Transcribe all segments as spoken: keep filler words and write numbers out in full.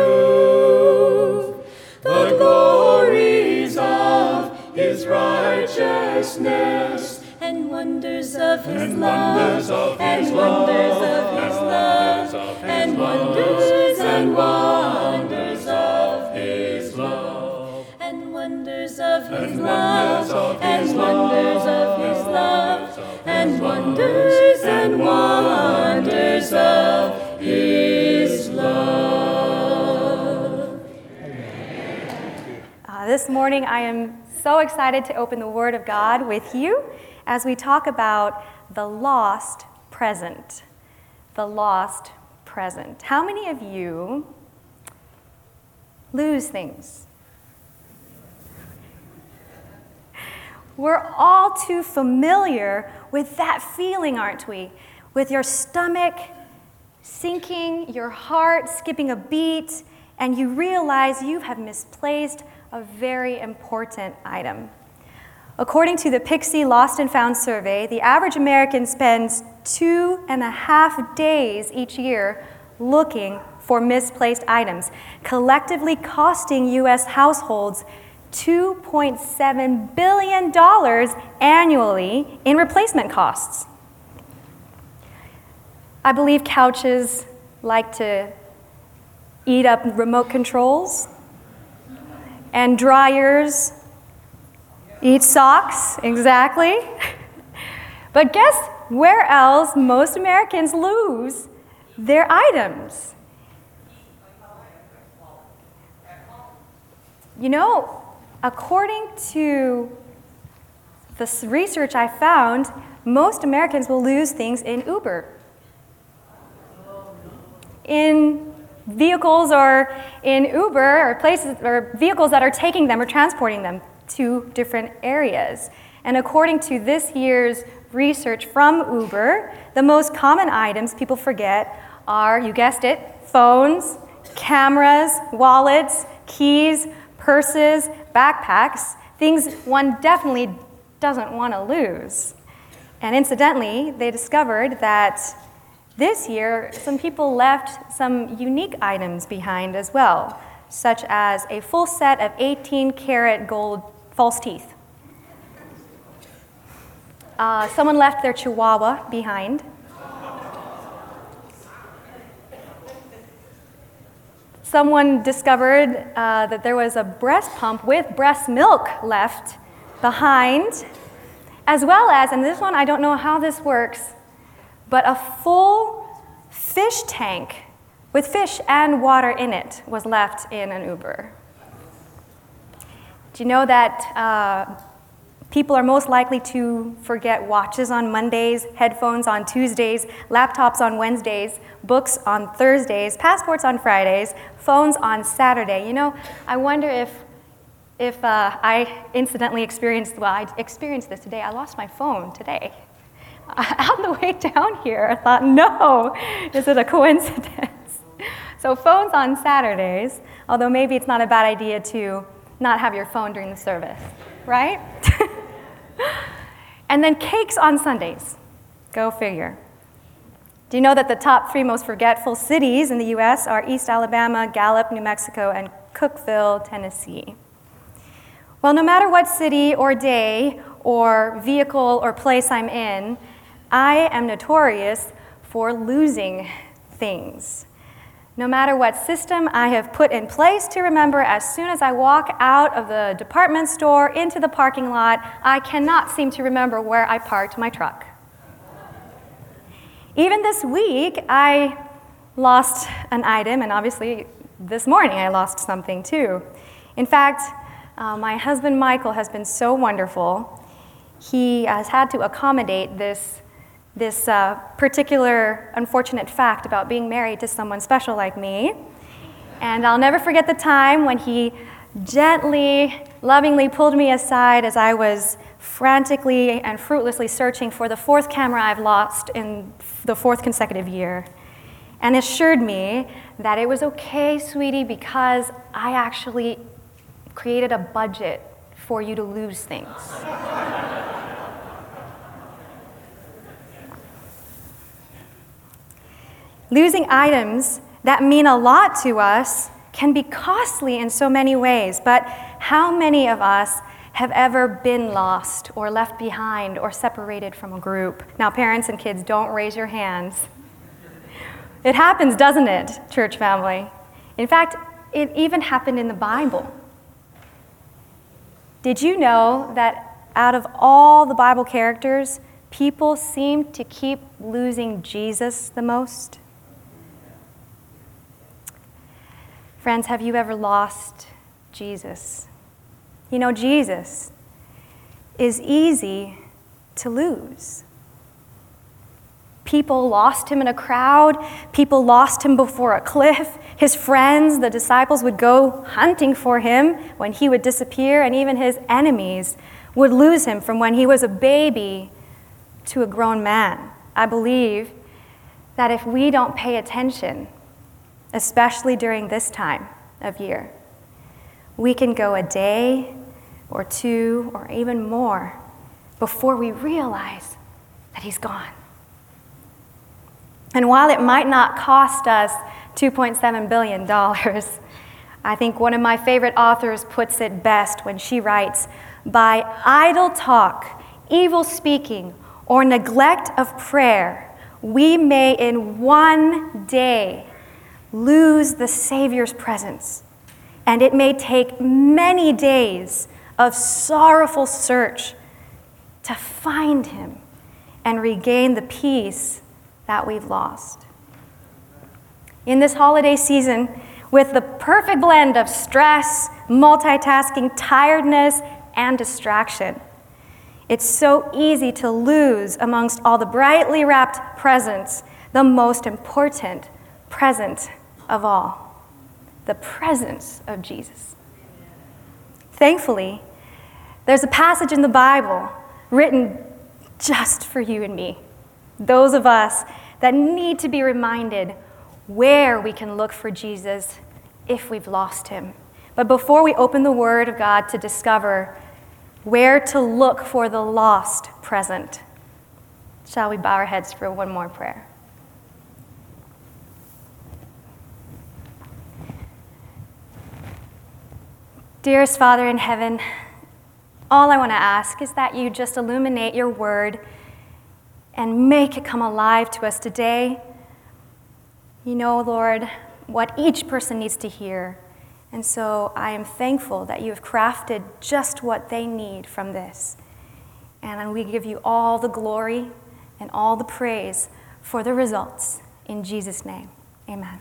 prove the glories of his righteousness and wonders of his love, and wonders of his love, and wonders and wonders of his love, and wonders of his love, and wonders of his love, and wonders and wonders of his love. Uh, this morning I am so excited to open the Word of God with you as we talk about the lost present. The lost present. How many of you lose things? We're all too familiar with that feeling, aren't we? With your stomach sinking, your heart skipping a beat, and you realize you have misplaced a very important item. According to the Pixie Lost and Found survey, the average American spends two and a half days each year looking for misplaced items, collectively costing U S households two point seven billion dollars annually in replacement costs. I believe couches like to eat up remote controls, and dryers eat socks, exactly. But guess where else most Americans lose their items? You know, according to the research I found, most Americans will lose things in Uber, in vehicles or in Uber or places or vehicles that are taking them or transporting them to different areas. And according to this year's research from Uber, the most common items people forget are, you guessed it, phones, cameras, wallets, keys, purses, backpacks, things one definitely doesn't want to lose. And incidentally, they discovered that this year, some people left some unique items behind as well, such as a full set of eighteen karat gold false teeth. Uh, someone left their Chihuahua behind. Someone discovered uh, that there was a breast pump with breast milk left behind, as well as, and this one I don't know how this works, but a full fish tank with fish and water in it was left in an Uber. Do you know that uh, people are most likely to forget watches on Mondays, headphones on Tuesdays, laptops on Wednesdays, books on Thursdays, passports on Fridays, phones on Saturday? You know, I wonder if if uh, I incidentally experienced, well, I experienced this today. I lost my phone today. On the way down here, I thought, no, is it a coincidence? So phones on Saturdays, although maybe it's not a bad idea to not have your phone during the service, right? And then cakes on Sundays. Go figure. Do you know that the top three most forgetful cities in the U S are East Alabama, Gallup, New Mexico, and Cookeville, Tennessee? Well, no matter what city or day or vehicle or place I'm in, I am notorious for losing things. No matter what system I have put in place to remember, as soon as I walk out of the department store into the parking lot, I cannot seem to remember where I parked my truck. Even this week, I lost an item, and obviously this morning I lost something too. In fact, uh, my husband Michael has been so wonderful. He has had to accommodate this this uh, particular unfortunate fact about being married to someone special like me. And I'll never forget the time when he gently, lovingly pulled me aside as I was frantically and fruitlessly searching for the fourth camera I've lost in the fourth consecutive year, and assured me that it was okay, sweetie, because I actually created a budget for you to lose things. Losing items that mean a lot to us can be costly in so many ways, but how many of us have ever been lost or left behind or separated from a group? Now, parents and kids, don't raise your hands. It happens, doesn't it, church family? In fact, it even happened in the Bible. Did you know that out of all the Bible characters, people seem to keep losing Jesus the most? Friends, have you ever lost Jesus? You know, Jesus is easy to lose. People lost him in a crowd. People lost him before a cliff. His friends, the disciples, would go hunting for him when he would disappear, and even his enemies would lose him from when he was a baby to a grown man. I believe that if we don't pay attention, especially during this time of year, we can go a day or two or even more before we realize that he's gone. And while it might not cost us two point seven billion dollars, I think one of my favorite authors puts it best when she writes, "By idle talk, evil speaking, or neglect of prayer, we may in one day lose the Savior's presence, and it may take many days of sorrowful search to find him and regain the peace that we've lost." In this holiday season, with the perfect blend of stress, multitasking, tiredness, and distraction, it's so easy to lose amongst all the brightly wrapped presents the most important present of all, the presence of Jesus. Thankfully, there's a passage in the Bible written just for you and me, those of us that need to be reminded where we can look for Jesus if we've lost him. But before we open the Word of God to discover where to look for the lost present, shall we bow our heads for one more prayer? Dearest Father in heaven, all I want to ask is that you just illuminate your word and make it come alive to us today. You know, Lord, what each person needs to hear. And so I am thankful that you have crafted just what they need from this. And we give you all the glory and all the praise for the results. In Jesus' name, amen.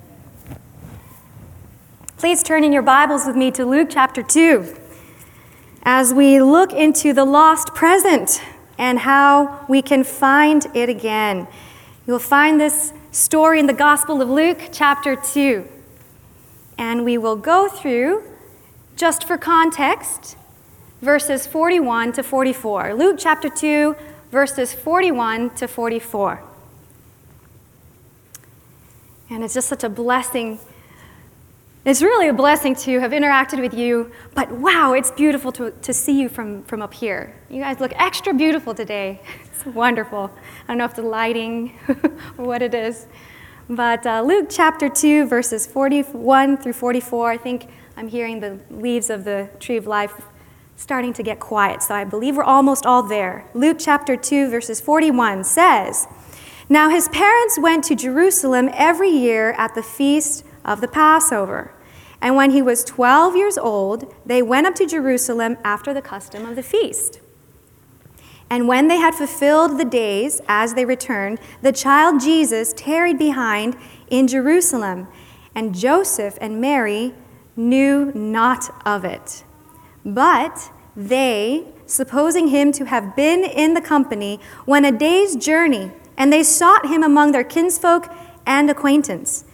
Please turn in your Bibles with me to Luke chapter two as we look into the lost present and how we can find it again. You'll find this story in the Gospel of Luke chapter two. And we will go through, just for context, verses forty-one to forty-four. Luke chapter two, verses forty-one to forty-four. And it's just such a blessing. It's really a blessing to have interacted with you, but wow, it's beautiful to, to see you from, from up here. You guys look extra beautiful today. It's wonderful. I don't know if the lighting or what it is. But uh, Luke chapter two, verses forty-one through forty-four, I think I'm hearing the leaves of the tree of life starting to get quiet, so I believe we're almost all there. Luke chapter two, verses forty-one says, "Now his parents went to Jerusalem every year at the feast of the Passover. And when he was twelve years old, they went up to Jerusalem after the custom of the feast. And when they had fulfilled the days as they returned, the child Jesus tarried behind in Jerusalem, and Joseph and Mary knew not of it. But they, supposing him to have been in the company, went a day's journey, and they sought him among their kinsfolk and acquaintance.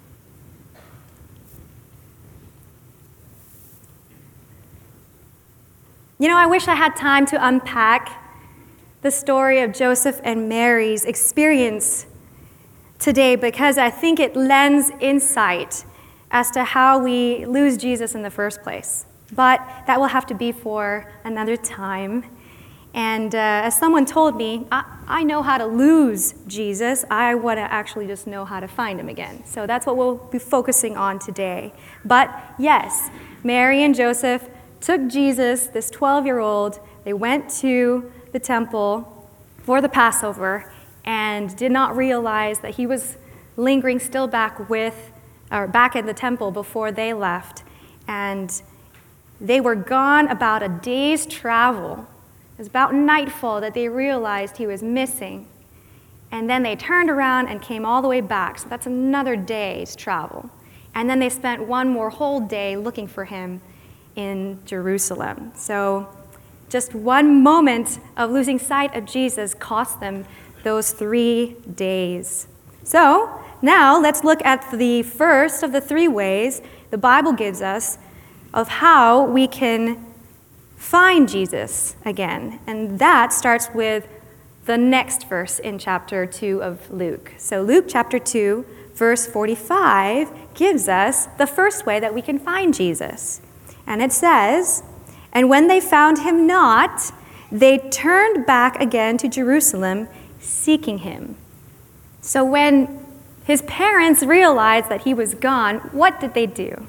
You know, I wish I had time to unpack the story of Joseph and Mary's experience today, because I think it lends insight as to how we lose Jesus in the first place. But that will have to be for another time. And uh, as someone told me, I, I know how to lose Jesus. I want to actually just know how to find him again. So that's what we'll be focusing on today. But yes, Mary and Joseph took Jesus, this twelve-year-old, they went to the temple for the Passover and did not realize that he was lingering still back with, or back at the temple before they left. And they were gone about a day's travel. It was about nightfall that they realized he was missing. And then they turned around and came all the way back. So that's another day's travel. And then they spent one more whole day looking for him in Jerusalem. So just one moment of losing sight of Jesus cost them those three days. So now let's look at the first of the three ways the Bible gives us of how we can find Jesus again. And that starts with the next verse in chapter two of Luke. So Luke chapter two, verse forty-five gives us the first way that we can find Jesus. And it says, "And when they found him not, they turned back again to Jerusalem, seeking him." So when his parents realized that he was gone, what did they do?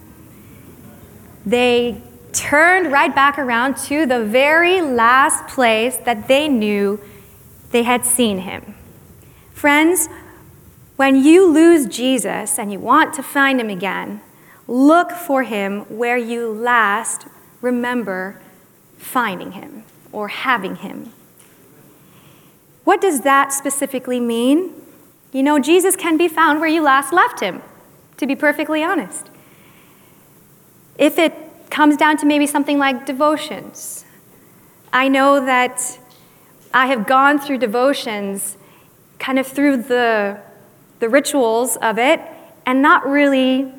They turned right back around to the very last place that they knew they had seen him. Friends, when you lose Jesus and you want to find him again, look for him where you last remember finding him or having him. What does that specifically mean? You know, Jesus can be found where you last left him, to be perfectly honest. If it comes down to maybe something like devotions, I know that I have gone through devotions kind of through the, the rituals of it and not really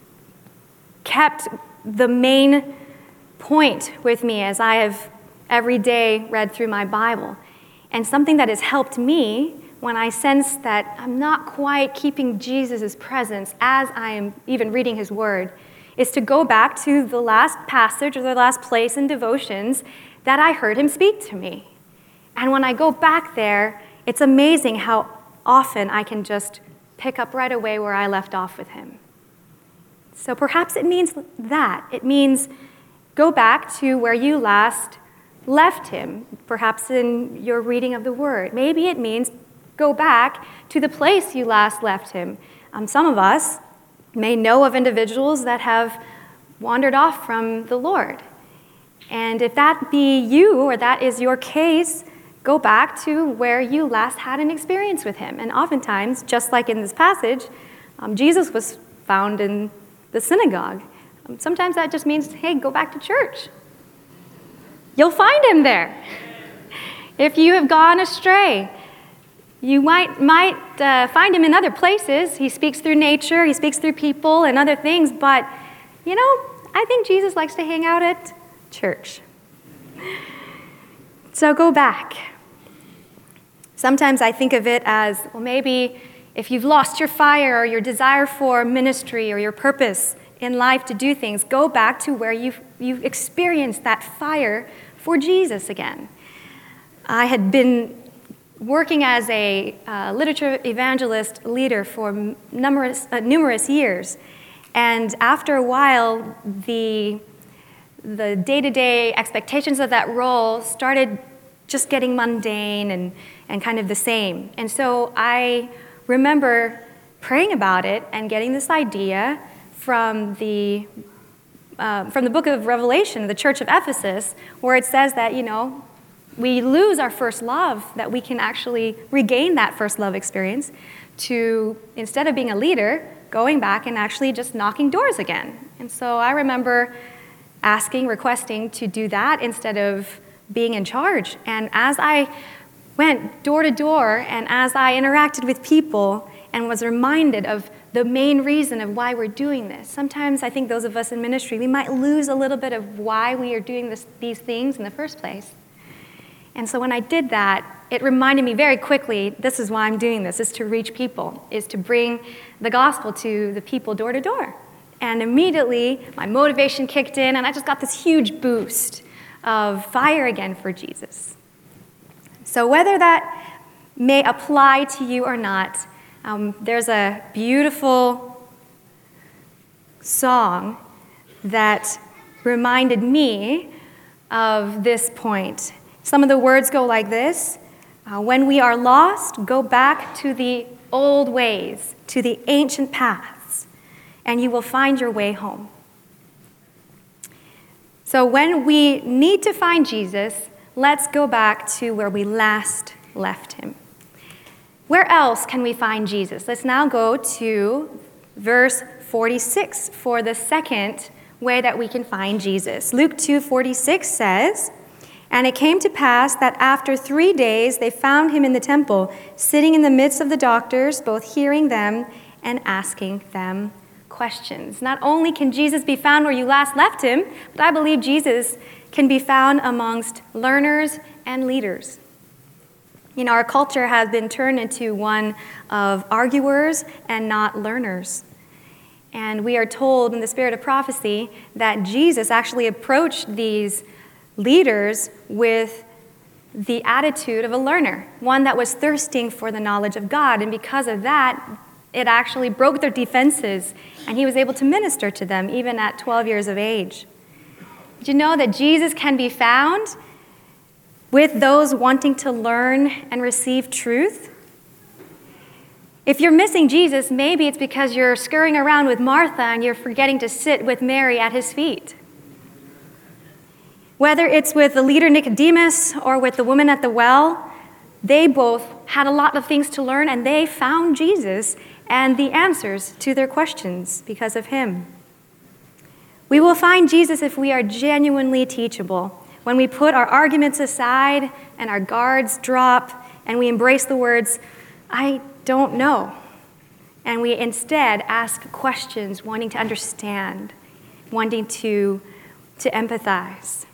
kept the main point with me as I have every day read through my Bible. And something that has helped me when I sense that I'm not quite keeping Jesus' presence as I am even reading his word is to go back to the last passage or the last place in devotions that I heard him speak to me. And when I go back there, it's amazing how often I can just pick up right away where I left off with him. So perhaps it means that. It means go back to where you last left him, perhaps in your reading of the word. Maybe it means go back to the place you last left him. Um, some of us may know of individuals that have wandered off from the Lord. And if that be you, or that is your case, go back to where you last had an experience with him. And oftentimes, just like in this passage, um, Jesus was found in the synagogue. Um, sometimes that just means, hey, go back to church. You'll find him there. If you have gone astray, you might, might uh, find him in other places. He speaks through nature, he speaks through people and other things, but, you know, I think Jesus likes to hang out at church. So go back. Sometimes I think of it as, well, maybe if you've lost your fire or your desire for ministry or your purpose in life to do things, go back to where you've, you've experienced that fire for Jesus again. I had been working as a uh, literature evangelist leader for numerous, uh, numerous years. And after a while, the, the day-to-day expectations of that role started just getting mundane and, and kind of the same. And so I remember praying about it and getting this idea from the, uh, from the book of Revelation, the church of Ephesus, where it says that, you know, we lose our first love, that we can actually regain that first love experience to, instead of being a leader, going back and actually just knocking doors again. And so I remember asking, requesting to do that instead of being in charge. And as I went door to door and as I interacted with people and was reminded of the main reason of why we're doing this, sometimes I think those of us in ministry, we might lose a little bit of why we are doing this, these things in the first place. And so when I did that, it reminded me very quickly, this is why I'm doing this, is to reach people, is to bring the gospel to the people door to door. And immediately, my motivation kicked in, and I just got this huge boost of fire again for Jesus. So whether that may apply to you or not, um, there's a beautiful song that reminded me of this point. Some of the words go like this: uh, when we are lost, go back to the old ways, to the ancient paths, and you will find your way home. So when we need to find Jesus, let's go back to where we last left him. Where else can we find Jesus? Let's now go to verse forty-six for the second way that we can find Jesus. Luke two forty-six says, "And it came to pass that after three days they found him in the temple, sitting in the midst of the doctors, both hearing them and asking them questions." Not only can Jesus be found where you last left him, but I believe Jesus can be found amongst learners and leaders. You know, our culture has been turned into one of arguers and not learners. And we are told in the spirit of prophecy that Jesus actually approached these leaders with the attitude of a learner, one that was thirsting for the knowledge of God. And because of that, it actually broke their defenses, and he was able to minister to them even at twelve years of age. Did you know that Jesus can be found with those wanting to learn and receive truth? If you're missing Jesus, maybe it's because you're scurrying around with Martha and you're forgetting to sit with Mary at his feet. Whether it's with the leader Nicodemus or with the woman at the well, they both had a lot of things to learn, and they found Jesus and the answers to their questions because of him. We will find Jesus if we are genuinely teachable, when we put our arguments aside and our guards drop and we embrace the words, "I don't know," and we instead ask questions, wanting to understand, wanting to, to empathize.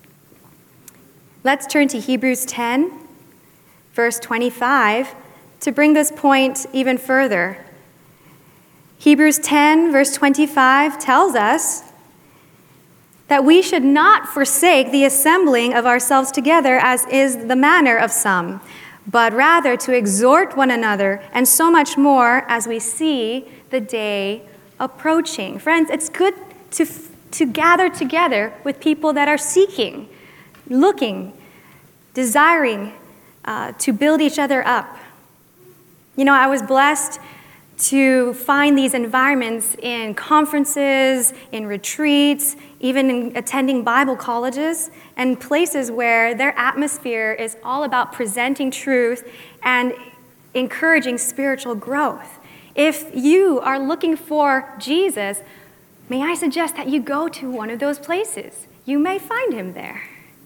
Let's turn to Hebrews ten, verse twenty-five, to bring this point even further. Hebrews ten, verse twenty-five tells us that we should not forsake the assembling of ourselves together, as is the manner of some, but rather to exhort one another, and so much more as we see the day approaching. Friends, it's good to, to gather together with people that are seeking, looking, desiring uh, to build each other up. You know, I was blessed to find these environments in conferences, in retreats, even in attending Bible colleges, and places where their atmosphere is all about presenting truth and encouraging spiritual growth. If you are looking for Jesus, may I suggest that you go to one of those places. You may find him there.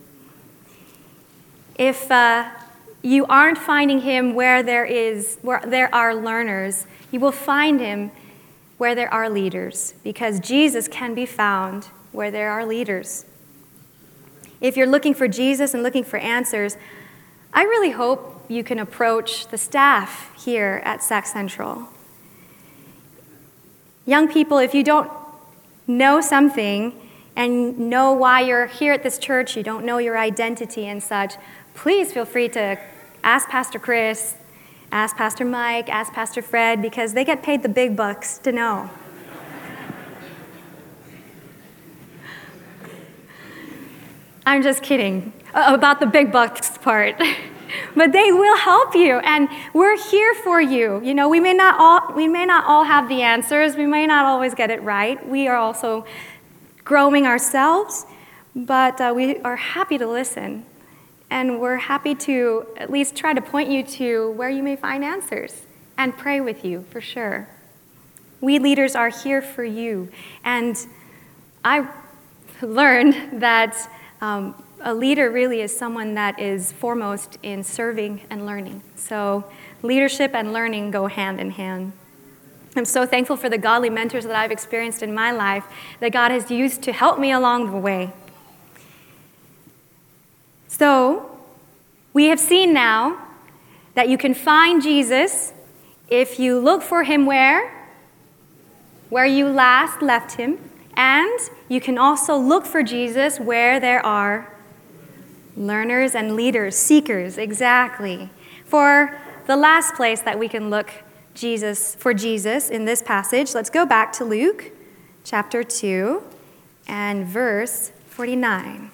If uh, you aren't finding him where there is, where there are learners, you will find him where there are leaders, because Jesus can be found where there are leaders. If you're looking for Jesus and looking for answers, I really hope you can approach the staff here at Sac Central. Young people, if you don't know something and know why you're here at this church, you don't know your identity and such, please feel free to ask Pastor Chris, ask Pastor Mike, ask Pastor Fred, because they get paid the big bucks to know. I'm just kidding about the big bucks part. But they will help you, and we're here for you. You know, we may not all we may not all have the answers. We may not always get it right. We are also growing ourselves, but uh, we are happy to listen. And we're happy to at least try to point you to where you may find answers and pray with you, for sure. We leaders are here for you. And I learned that um, a leader really is someone that is foremost in serving and learning. So leadership and learning go hand in hand. I'm so thankful for the godly mentors that I've experienced in my life that God has used to help me along the way. So, we have seen now that you can find Jesus if you look for him where? Where you last left him. And you can also look for Jesus where there are Learners and leaders, seekers, exactly. For the last place that we can look Jesus for Jesus in this passage, let's go back to Luke chapter two and verse forty-nine.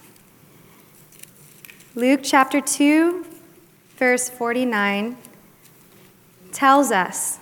Luke chapter two, verse forty-nine tells us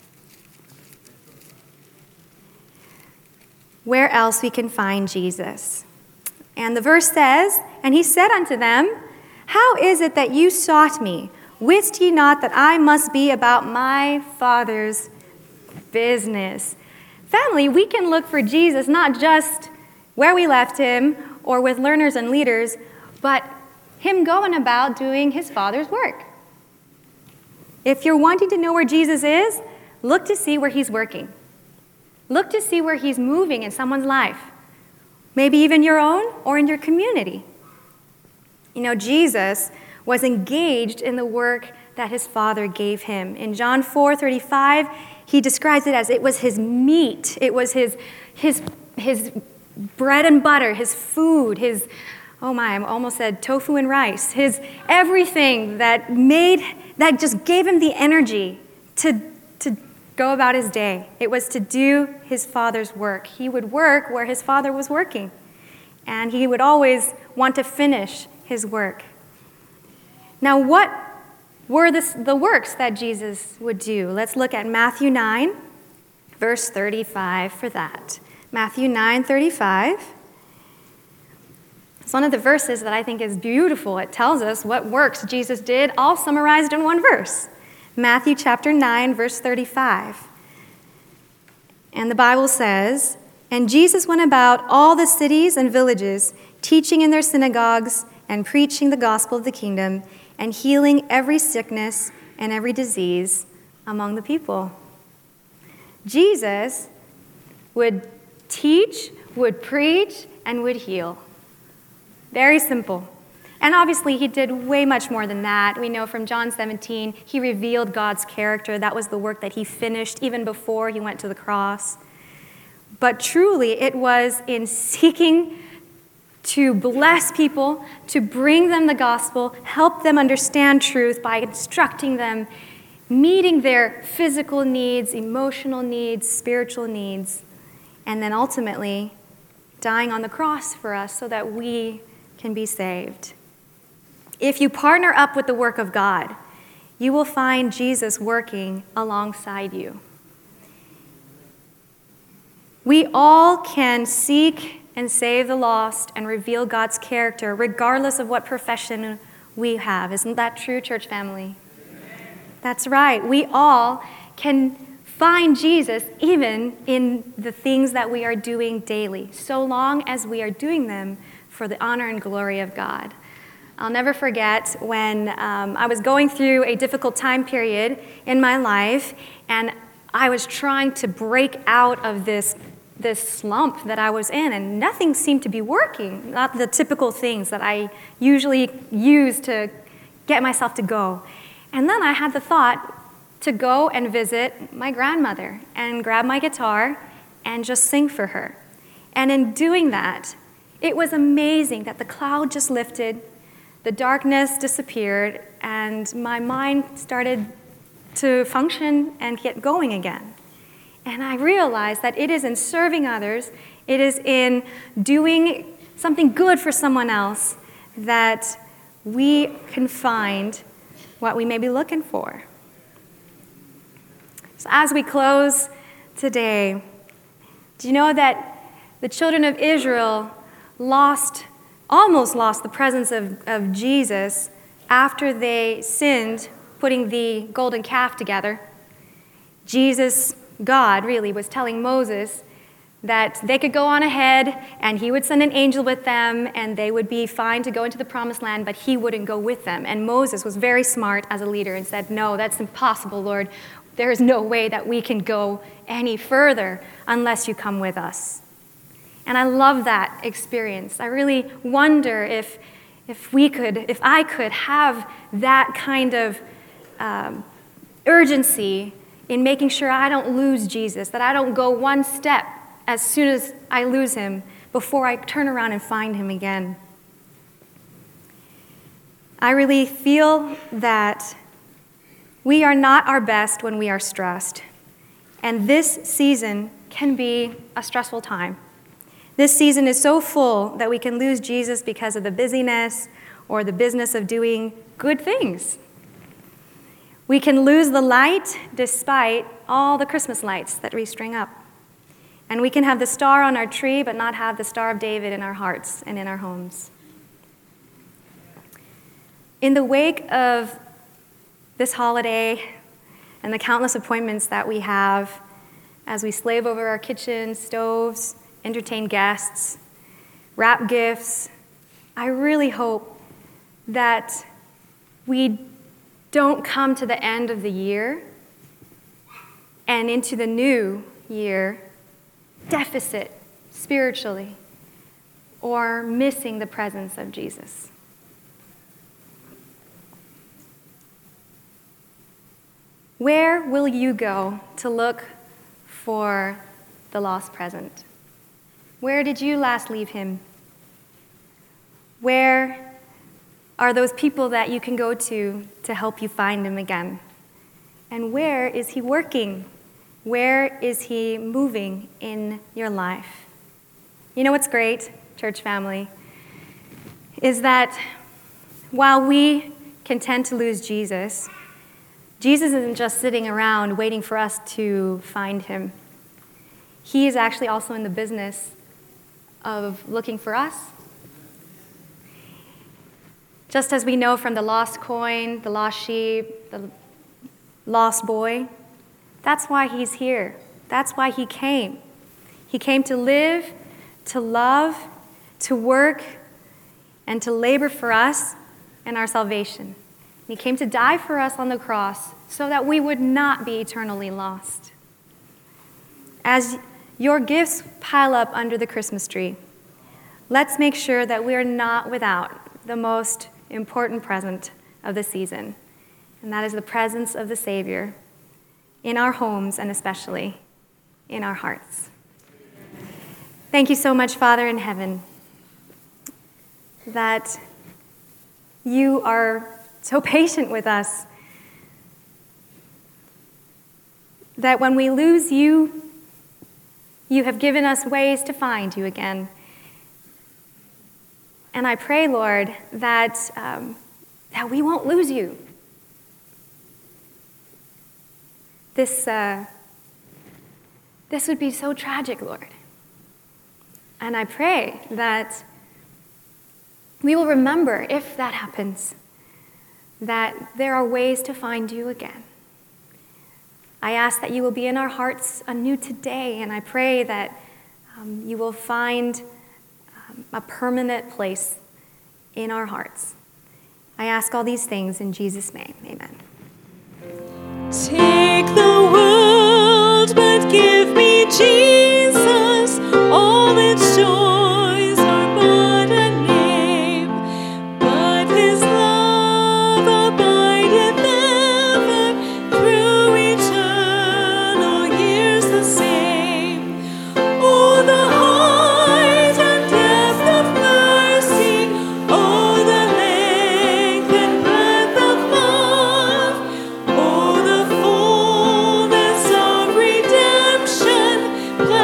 where else we can find Jesus. And the verse says, "And he said unto them, How is it that you sought me? Wist ye not that I must be about my Father's business?" Family, we can look for Jesus not just where we left him or with learners and leaders, but him going about doing his Father's work. If you're wanting to know where Jesus is, look to see where he's working. Look to see where he's moving in someone's life, maybe even your own or in your community. You know, Jesus was engaged in the work that his Father gave him. In John four thirty-five, he describes it as it was his meat. It was his, his, his bread and butter, his food, his, oh my, I almost said tofu and rice, his everything that made, that just gave him the energy to, to go about his day. It was to do his Father's work. He would work where his Father was working, and he would always want to finish his work. Now, what were the, the works that Jesus would do? Let's look at Matthew nine, verse thirty-five for that. Matthew nine thirty-five. It's one of the verses that I think is beautiful. It tells us what works Jesus did, all summarized in one verse. Matthew chapter nine, verse thirty-five. And the Bible says, "And Jesus went about all the cities and villages, teaching in their synagogues and preaching the gospel of the kingdom, and healing every sickness and every disease among the people." Jesus would teach, would preach, and would heal. Very simple. And obviously, he did way much more than that. We know from John seventeen, he revealed God's character. That was the work that he finished even before he went to the cross. But truly, it was in seeking to bless people, to bring them the gospel, help them understand truth by instructing them, meeting their physical needs, emotional needs, spiritual needs, and then ultimately dying on the cross for us so that we can be saved. If you partner up with the work of God, you will find Jesus working alongside you. We all can seek and save the lost and reveal God's character regardless of what profession we have. Isn't that true, church family? That's right. We all can find Jesus even in the things that we are doing daily, so long as we are doing them for the honor and glory of God. I'll never forget when um, I was going through a difficult time period in my life, and I was trying to break out of this, this slump that I was in, and nothing seemed to be working, not the typical things that I usually use to get myself to go. And then I had the thought to go and visit my grandmother and grab my guitar and just sing for her. And in doing that, it was amazing that the cloud just lifted, the darkness disappeared, and my mind started to function and get going again. And I realized that it is in serving others, it is in doing something good for someone else that we can find what we may be looking for. So as we close today, do you know that the children of Israel lost, almost lost the presence of, of Jesus after they sinned, putting the golden calf together? Jesus, God really, was telling Moses that they could go on ahead and he would send an angel with them and they would be fine to go into the promised land, but he wouldn't go with them. And Moses was very smart as a leader and said, "No, that's impossible, Lord. There is no way that we can go any further unless you come with us." And I love that experience. I really wonder if, if we could, if I could have that kind of um, urgency in making sure I don't lose Jesus, that I don't go one step as soon as I lose him before I turn around and find him again. I really feel that we are not our best when we are stressed, and this season can be a stressful time. This season is so full that we can lose Jesus because of the busyness or the business of doing good things. We can lose the light despite all the Christmas lights that we string up. And we can have the star on our tree but not have the Star of David in our hearts and in our homes. In the wake of this holiday and the countless appointments that we have as we slave over our kitchens, stoves, entertain guests, wrap gifts, I really hope that we don't come to the end of the year and into the new year deficit spiritually or missing the presence of Jesus. Where will you go to look for the lost present? Where did you last leave him? Where are those people that you can go to to help you find him again? And where is he working? Where is he moving in your life? You know what's great, church family, is that while we can tend to lose Jesus, Jesus isn't just sitting around waiting for us to find him. He is actually also in the business of looking for us. Just as we know from the lost coin, the lost sheep, the lost boy, that's why he's here. That's why he came. He came to live, to love, to work, and to labor for us and our salvation. He came to die for us on the cross so that we would not be eternally lost. As your gifts pile up under the Christmas tree, let's make sure that we are not without the most important present of the season, and that is the presence of the Savior in our homes and especially in our hearts. Thank you so much, Father in heaven, that you are so patient with us, that when we lose you, you have given us ways to find you again. And I pray, Lord, that, um, that we won't lose you. This, uh, this would be so tragic, Lord. And I pray that we will remember, if that happens, that there are ways to find you again. I ask that you will be in our hearts anew today, and I pray that um, you will find um, a permanent place in our hearts. I ask all these things in Jesus' name. Amen. Take the world, but give me Jesus. All its joys are but a name, but his love abideth ever through eternal years the same. Oh, the height and depth of mercy, oh, the length and breadth of love, oh, the fullness of redemption.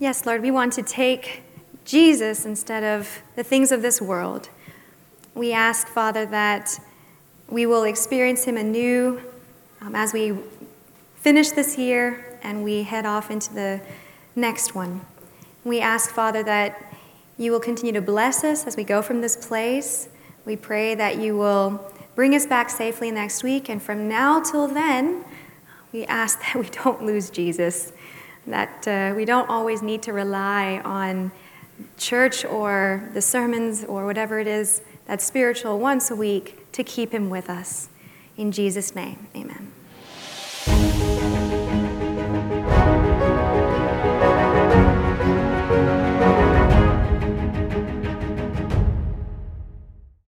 Yes, Lord, we want to take Jesus instead of the things of this world. We ask, Father, that we will experience him anew um, as we finish this year and we head off into the next one. We ask, Father, that you will continue to bless us as we go from this place. We pray that you will bring us back safely next week, and from now till then, we ask that we don't lose Jesus, that uh, we don't always need to rely on church or the sermons or whatever it is that's spiritual once a week to keep him with us. In Jesus' name, amen.